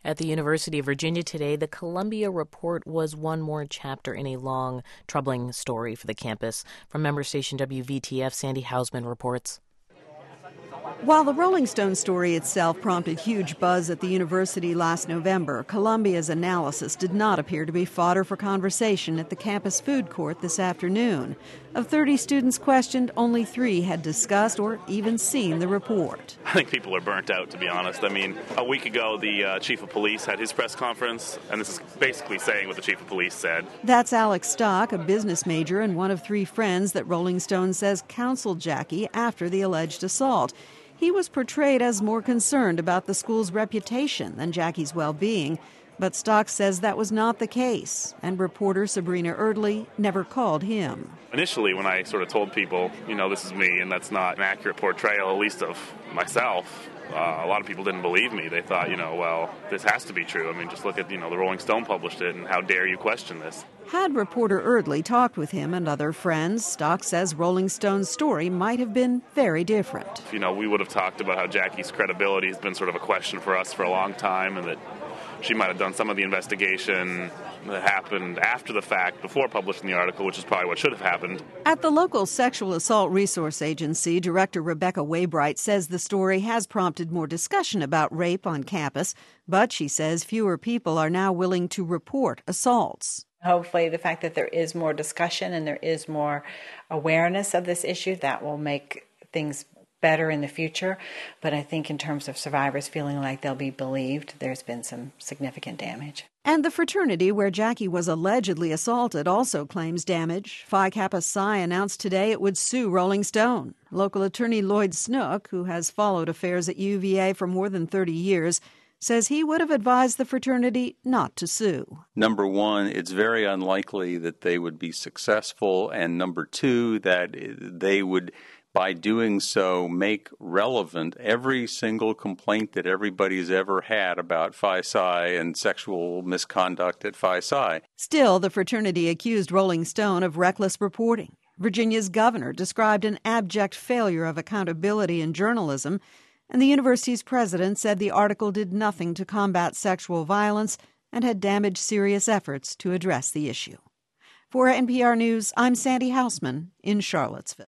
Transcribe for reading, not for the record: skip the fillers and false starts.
At the University of Virginia today, the Columbia Report was one more chapter in a long, troubling story for the campus. From member station WVTF, Sandy Hausman reports. While the Rolling Stone story itself prompted huge buzz at the university last November, Columbia's analysis did not appear to be fodder for conversation at the campus food court this afternoon. Of 30 students questioned, only 3 had discussed or even seen the report. I think people are burnt out, to be honest. I mean, a week ago, the chief of police had his press conference, and this is basically saying what the chief of police said. That's Alex Stock, a business major and one of 3 friends that Rolling Stone says counseled Jackie after the alleged assault. He was portrayed as more concerned about the school's reputation than Jackie's well-being, but Stock says that was not the case, and reporter Sabrina Erdley never called him. Initially, when I sort of told people, this is me, and that's not an accurate portrayal, at least of myself, a lot of people didn't believe me. They thought, well, this has to be true. I mean, just look at, the Rolling Stone published it, and how dare you question this? Had reporter Erdley talked with him and other friends, Stock says Rolling Stone's story might have been very different. We would have talked about how Jackie's credibility has been sort of a question for us for a long time, and that she might have done some of the investigation that happened after the fact, before publishing the article, which is probably what should have happened. At the local Sexual Assault Resource Agency, Director Rebecca Waybright says the story has prompted more discussion about rape on campus, but she says fewer people are now willing to report assaults. Hopefully the fact that there is more discussion and there is more awareness of this issue, that will make things better in the future. But I think in terms of survivors feeling like they'll be believed, there's been some significant damage. And the fraternity where Jackie was allegedly assaulted also claims damage. Phi Kappa Psi announced today it would sue Rolling Stone. Local attorney Lloyd Snook, who has followed affairs at UVA for more than 30 years, says he would have advised the fraternity not to sue. Number one, it's very unlikely that they would be successful, and number two, that they would, by doing so, make relevant every single complaint that everybody's ever had about Phi Psi and sexual misconduct at Phi Psi. Still, the fraternity accused Rolling Stone of reckless reporting. Virginia's governor described an abject failure of accountability in journalism, and the university's president said the article did nothing to combat sexual violence and had damaged serious efforts to address the issue. For NPR News, I'm Sandy Hausman in Charlottesville.